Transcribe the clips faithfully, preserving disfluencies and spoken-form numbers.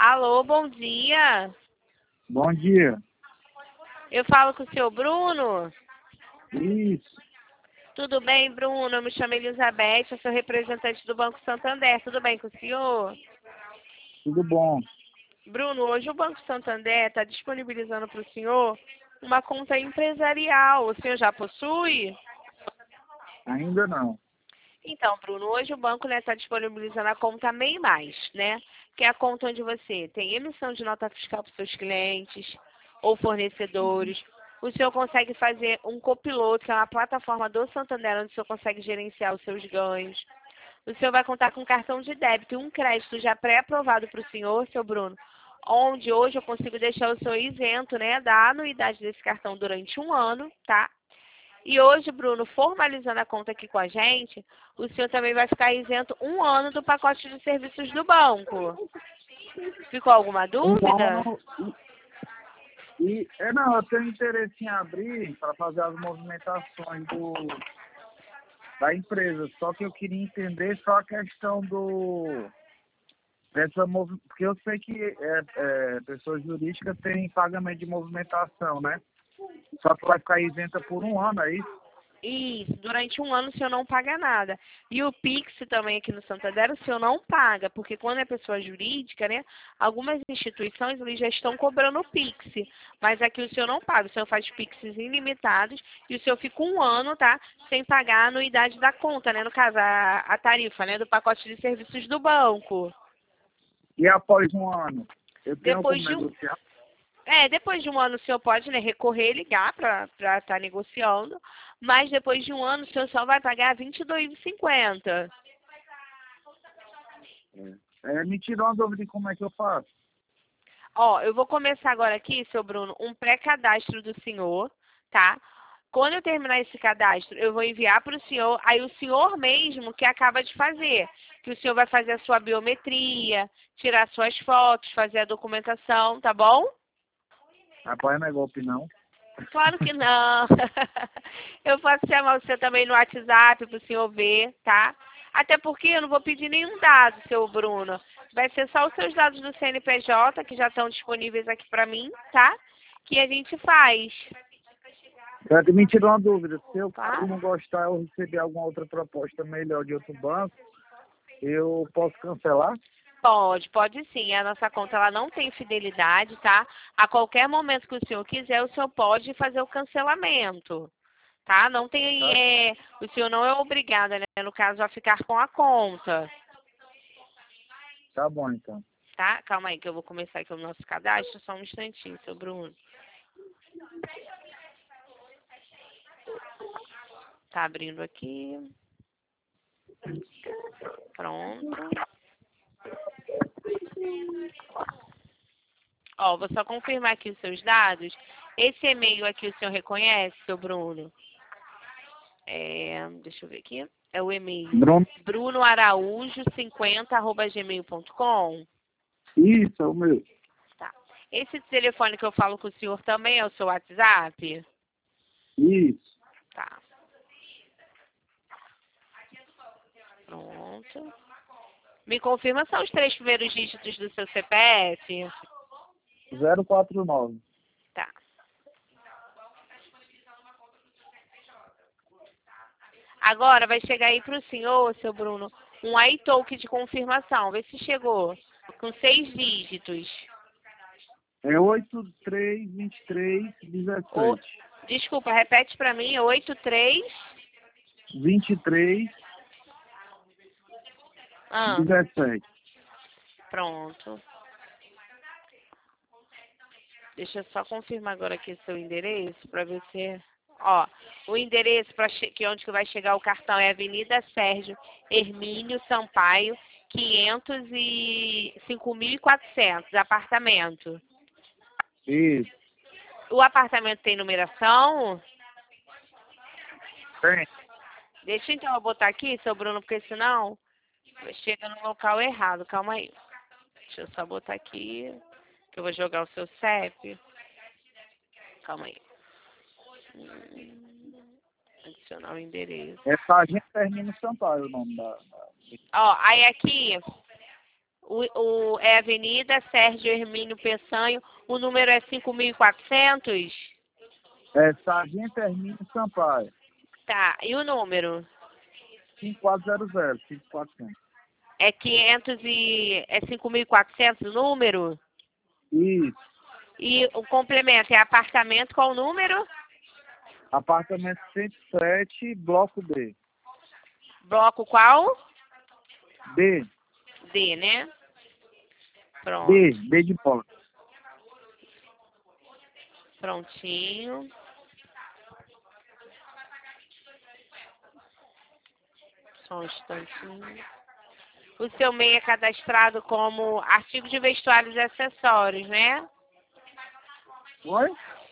Alô, bom dia. Bom dia. Eu falo com o senhor Bruno. Isso. Tudo bem, Bruno? Eu me chamo Elizabeth, eu sou representante do Banco Santander. Tudo bem com o senhor? Tudo bom. Bruno, hoje o Banco Santander está disponibilizando para o senhor uma conta empresarial. O senhor já possui? Ainda não. Então, Bruno, hoje o banco está disponibilizando a conta MEI Mais, né? Que é a conta onde você tem emissão de nota fiscal para os seus clientes ou fornecedores. O senhor consegue fazer um copiloto, que é uma plataforma do Santander, onde o senhor consegue gerenciar os seus ganhos. O senhor vai contar com um cartão de débito e um crédito já pré-aprovado para o senhor, seu Bruno, onde hoje eu consigo deixar o senhor isento, né, da anuidade desse cartão durante um ano, tá? E hoje, Bruno, formalizando a conta aqui com a gente, o senhor também vai ficar isento um ano do pacote de serviços do banco. Ficou alguma dúvida? Então, e, é, não, eu tenho interesse em abrir para fazer as movimentações do, da empresa. Só que eu queria entender só a questão do dessa movi- porque eu sei que é, é, pessoas jurídicas têm pagamento de movimentação, né? Só que vai ficar isenta por um ano, é isso? Isso, durante um ano o senhor não paga nada. E o Pix também aqui no Santander o senhor não paga, porque quando é pessoa jurídica, né, algumas instituições eles já estão cobrando o Pix, mas aqui o senhor não paga, o senhor faz Pix ilimitados e o senhor fica um ano, tá, sem pagar a anuidade da conta, né, no caso, a, a tarifa, né, do pacote de serviços do banco. E após um ano, eu tenho Depois como de um, negociar? É, depois de um ano o senhor pode, né, recorrer e ligar para estar negociando, mas depois de um ano o senhor só vai pagar vinte e dois reais e cinquenta centavos. É, me tirou uma dúvida de como é que eu faço. Ó, eu vou começar agora aqui, seu Bruno, um pré-cadastro do senhor, tá? Quando eu terminar esse cadastro, eu vou enviar para o senhor, aí o senhor mesmo que acaba de fazer, que o senhor vai fazer a sua biometria, tirar suas fotos, fazer a documentação, tá bom? Rapaz, não é golpe não. Claro que não. Eu posso chamar você também no WhatsApp para o senhor ver, tá? Até porque eu não vou pedir nenhum dado, seu Bruno. Vai ser só os seus dados do C N P J, que já estão disponíveis aqui para mim, tá? Que a gente faz. Certo, me tirou uma dúvida. Se eu Tá? não gostar ou receber alguma outra proposta melhor de outro banco, eu posso cancelar? Pode, pode sim. A nossa conta ela não tem fidelidade, tá? A qualquer momento que o senhor quiser, o senhor pode fazer o cancelamento. Tá? Não tem, Tá, é, o senhor não é obrigado, né, no caso, a ficar com a conta. tá bom, então. Tá? Calma aí que eu vou começar aqui o nosso cadastro, só um instantinho, seu Bruno. Tá abrindo aqui. Pronto. Ó, vou só confirmar aqui os seus dados. Esse e-mail aqui o senhor reconhece, seu Bruno? É, deixa eu ver aqui. É o e-mail Bruno? brunoaraújo cinquenta arroba gmail ponto com. Isso, é o meu. Tá. Esse telefone que eu falo com o senhor também é o seu WhatsApp? Isso. Tá. Pronto. Me confirma só os três primeiros dígitos do seu C P F? zero quatro nove. Tá. Agora vai chegar aí para o senhor, seu Bruno, um iTalk de confirmação. Vê se chegou. Com seis dígitos. É oito três vinte e três O... dezessete. Desculpa, repete para mim. oito três... vinte e três Ah, dezessete. pronto. Deixa eu só confirmar agora aqui seu endereço para ver se... Ó, o endereço para che... que onde que vai chegar o cartão é Avenida Sérgio Hermínio Sampaio, quinhentos e cinco mil e quatrocentos, apartamento. Isso. O apartamento tem numeração? Tem. Deixa então eu botar aqui, seu Bruno, porque senão chega no local errado. Calma aí. Deixa eu só botar aqui, que eu vou jogar o seu C E P. Calma aí. Hum, adicionar o endereço. Essa agência termina em Sampaio, o nome da... da... Ó, aí aqui, O, o, é Avenida Sérgio Hermínio Peçanho, o número é cinco mil e quatrocentos? É Sargento Hermínio Sampaio. Tá, e o número? cinco quatro zero zero, cinco quatro zero zero. É quinhentos e... é cinco mil e quatrocentos o número? Isso. E o complemento é apartamento, qual o número? Apartamento cento e sete, bloco D. Bloco qual? D. D, né? Pronto. D. D de bola. Prontinho. Só um instantinho. O seu M E I é cadastrado como artigo de vestuários e acessórios, né? Oi?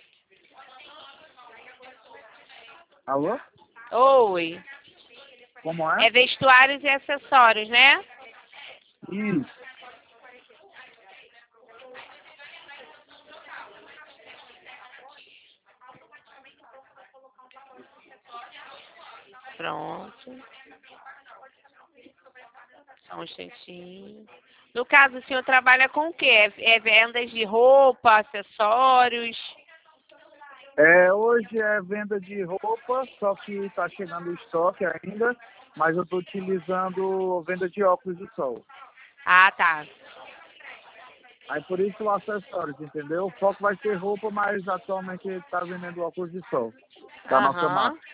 Alô? Oi. Como é? É vestuários e acessórios, né? Isso. Pronto. Só um instantinho. No caso, o senhor trabalha com o quê? É é vendas de roupa, acessórios? É, hoje é venda de roupa, só que está chegando o estoque ainda, mas eu estou utilizando venda de óculos de sol. Ah, tá. Aí por isso o acessórios, entendeu? O foco vai ser roupa, mas atualmente ele está vendendo óculos de sol da nossa Aham. marca.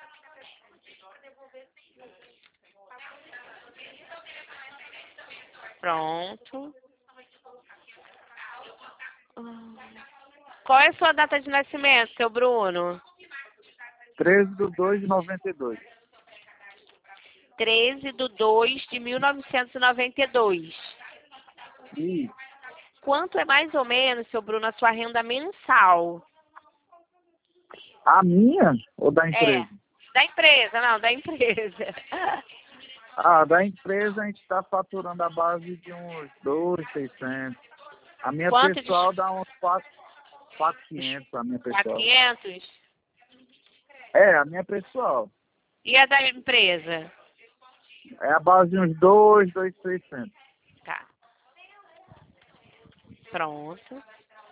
Pronto. Qual é a sua data de nascimento, seu Bruno? treze de dois de noventa e dois. treze de dois de mil novecentos e noventa e dois. E Quanto é mais ou menos, seu Bruno, a sua renda mensal? a minha ou da É, empresa? da empresa, não, da empresa. Ah, da empresa a gente está faturando a base de uns dois mil e seiscentos. A minha Quanto de pessoal dá uns quatro mil e quinhentos, a minha pessoal. quinhentos? É, a minha pessoal. E a da empresa? É a base de uns dois, dois mil e seiscentos. Tá. Pronto.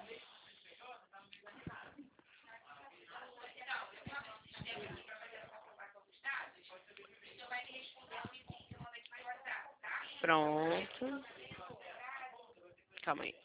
Pronto. Calma aí.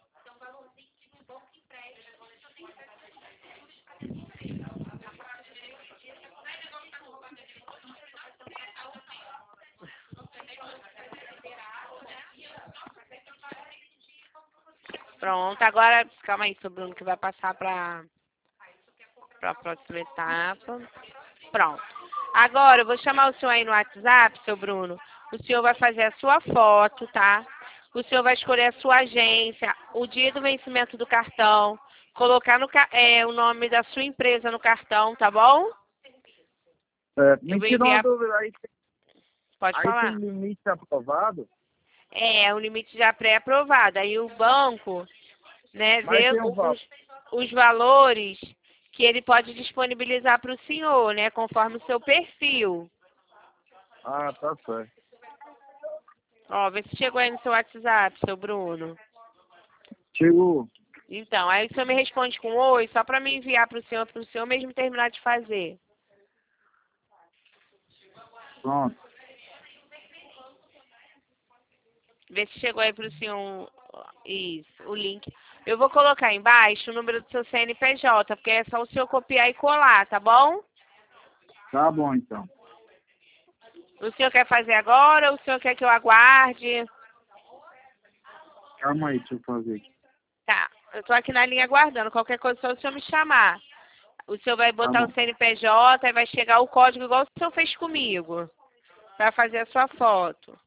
Pronto, agora, calma aí, seu Bruno, que vai passar para a próxima etapa. Pronto. Agora, eu vou chamar o senhor aí no WhatsApp, seu Bruno. O senhor vai fazer a sua foto, tá? O senhor vai escolher a sua agência, o dia do vencimento do cartão, colocar no, ca- é, o nome da sua empresa no cartão, tá bom? É, Eu me vou tira uma enviar. dúvida, aí, Pode aí tem falar. limite aprovado, É, o limite já pré-aprovado. Aí o banco, né, mas vê tem um o- valor. os, os valores que ele pode disponibilizar para o senhor, né, conforme o seu perfil. Ah, tá certo. Ó, vê se chegou aí no seu WhatsApp, seu Bruno. Chegou. Então, aí o senhor me responde com oi, só para me enviar para o senhor, para o senhor mesmo terminar de fazer. Pronto. Vê se chegou aí para o senhor, isso, o link. Eu vou colocar embaixo o número do seu C N P J, porque é só o senhor copiar e colar, tá bom? Tá bom, então. O senhor quer fazer agora ou o senhor quer que eu aguarde? Calma aí, deixa eu fazer aqui. Tá, eu tô aqui na linha aguardando. Qualquer coisa, só o senhor me chamar. O senhor vai Tá botar bom. o C N P J e vai chegar o código igual o senhor fez comigo. Pra fazer a sua foto.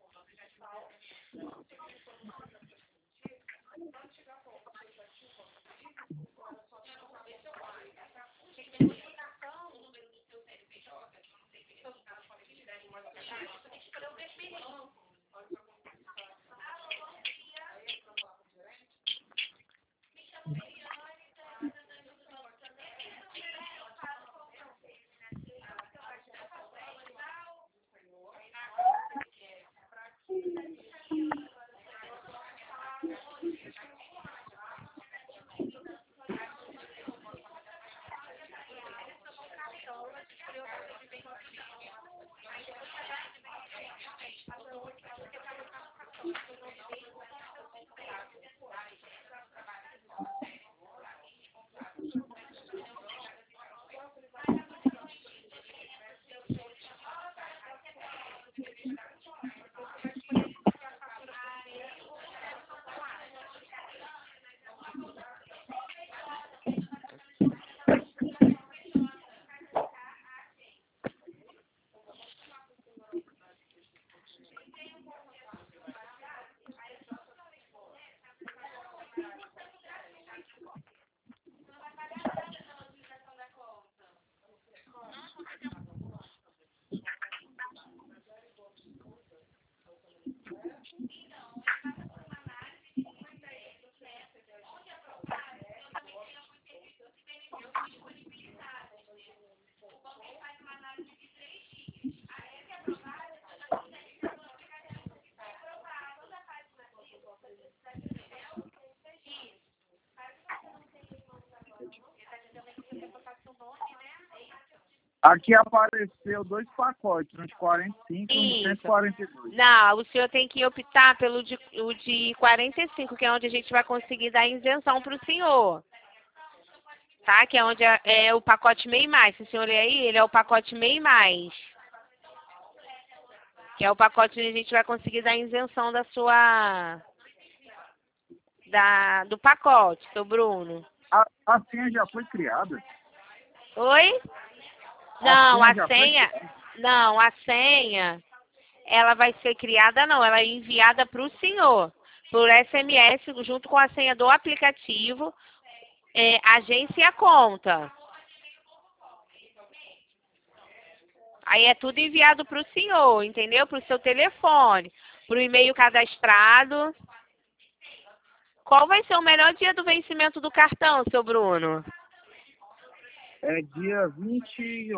Aqui apareceu dois pacotes, um de quarenta e cinco e um de Isso. cento e quarenta e dois. Não, o senhor tem que optar pelo de, o de quarenta e cinco, que é onde a gente vai conseguir dar isenção para o senhor. Tá? Que é onde é, é o pacote meio mais. Se o senhor ler aí, ele é o pacote meio mais. Que é o pacote onde a gente vai conseguir dar isenção da sua... Da, do pacote, seu Bruno. A, a senha já foi criada? Oi? A Não, senha a já foi senha... criada? Não, a senha... Ela vai ser criada, não. Ela é enviada para o senhor. Por S M S, junto com a senha do aplicativo, é, agência e a conta. Aí é tudo enviado para o senhor, entendeu? Para o seu telefone, para o e-mail cadastrado. Qual vai ser o melhor dia do vencimento do cartão, seu Bruno? É dia vinte